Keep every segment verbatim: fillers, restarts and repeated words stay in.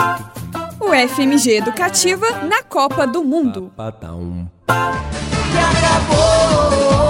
O F M G Educativa na Copa do Mundo. E acabou,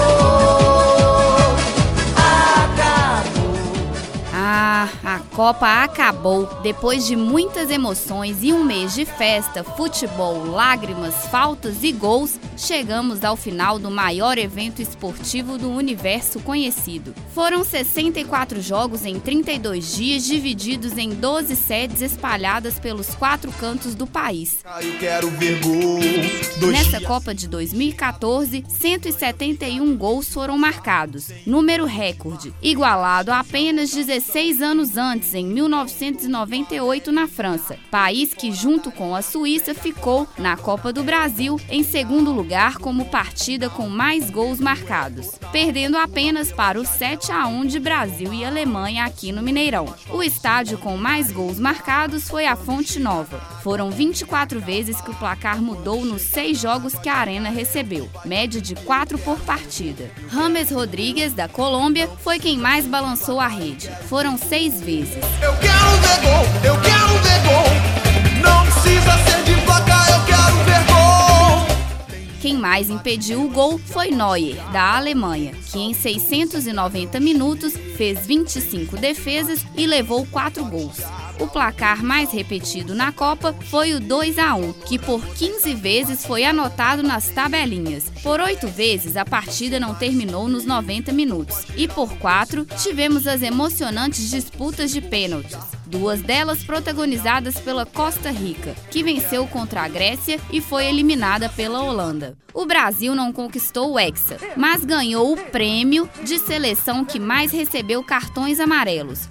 acabou. Ah, a Copa acabou. Depois de muitas emoções e um mês de festa, futebol, lágrimas, faltas e gols, chegamos ao final do maior evento esportivo do universo conhecido. Foram sessenta e quatro jogos em trinta e dois dias, divididos em doze sedes espalhadas pelos quatro cantos do país. Eu quero ver gol. Nessa Copa de dois mil e quatorze, cento e setenta e um gols foram marcados, número recorde, igualado a apenas dezesseis anos antes, em mil novecentos e noventa e oito, na França, país que, junto com a Suíça, ficou, na Copa do Brasil, em segundo lugar como partida com mais gols marcados, perdendo apenas para o sete a um de Brasil e Alemanha aqui no Mineirão. O estádio com mais gols marcados foi a Fonte Nova. Foram vinte e quatro vezes que o placar mudou nos seis jogos que a Arena recebeu, média de quatro por partida. James Rodrigues, da Colômbia, foi quem mais balançou a rede. Foram seis vezes. Eu quero ver gol, eu quero ver gol. Não precisa ser de placa, eu quero ver gol. Quem mais impediu o gol foi Neuer, da Alemanha, que em seiscentos e noventa minutos fez vinte e cinco defesas e levou quatro gols. O placar mais repetido na Copa foi o dois a um, que por quinze vezes foi anotado nas tabelinhas. Por oito vezes, a partida não terminou nos noventa minutos. E por quatro, tivemos as emocionantes disputas de pênaltis. Duas delas protagonizadas pela Costa Rica, que venceu contra a Grécia e foi eliminada pela Holanda. O Brasil não conquistou o Hexa, mas ganhou o prêmio de seleção que mais recebeu cartões amarelos.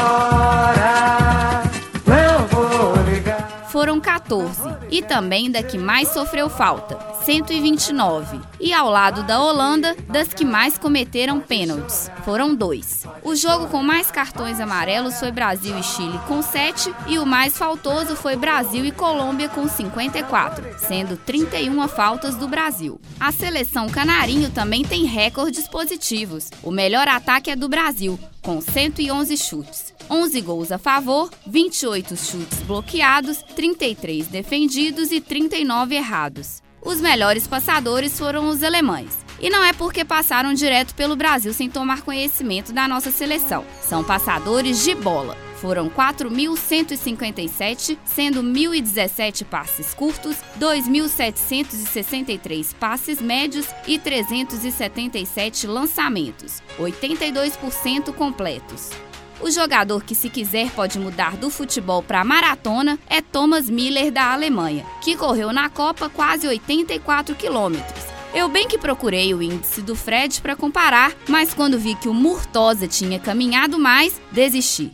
Chora, não vou ligar. Foram quatorze, e também da que mais sofreu falta, cento e vinte e nove. E ao lado da Holanda, das que mais cometeram pênaltis, foram dois. O jogo com mais cartões amarelos foi Brasil e Chile com sete, e o mais faltoso foi Brasil e Colômbia com cinquenta e quatro, sendo trinta e uma faltas do Brasil. A seleção canarinho também tem recordes positivos. O melhor ataque é do Brasil, com cento e onze chutes. onze gols a favor, vinte e oito chutes bloqueados, trinta e três defendidos e trinta e nove errados. Os melhores passadores foram os alemães. E não é porque passaram direto pelo Brasil sem tomar conhecimento da nossa seleção. São passadores de bola. Foram quatro mil cento e cinquenta e sete, sendo mil e dezessete passes curtos, dois mil setecentos e sessenta e três passes médios e trezentos e setenta e sete lançamentos, oitenta e dois por cento completos. O jogador que, se quiser, pode mudar do futebol para a maratona é Thomas Müller, da Alemanha, que correu na Copa quase oitenta e quatro quilômetros. Eu bem que procurei o índice do Fred para comparar, mas quando vi que o Murtosa tinha caminhado mais, desisti.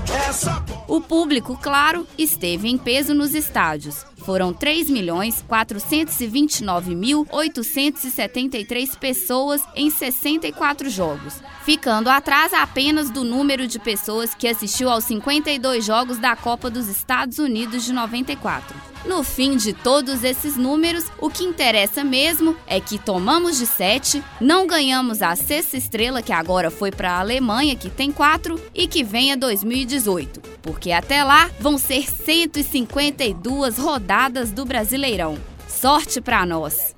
O público, claro, esteve em peso nos estádios. Foram três milhões quatrocentos e vinte e nove mil oitocentos e setenta e três pessoas em sessenta e quatro jogos, ficando atrás apenas do número de pessoas que assistiu aos cinquenta e dois jogos da Copa dos Estados Unidos de noventa e quatro. No fim de todos esses números, o que interessa mesmo é que tomamos de sete, não ganhamos a sexta estrela, que agora foi para a Alemanha, que tem quatro, e que venha dois mil e dezoito, porque até lá vão ser cento e cinquenta e duas rodadas do Brasileirão. Sorte para nós!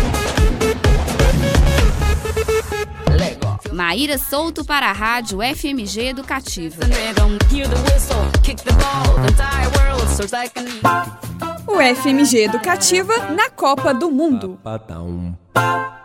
Maíra Souto para a Rádio F M G Educativa. O F M G Educativa na Copa do Mundo.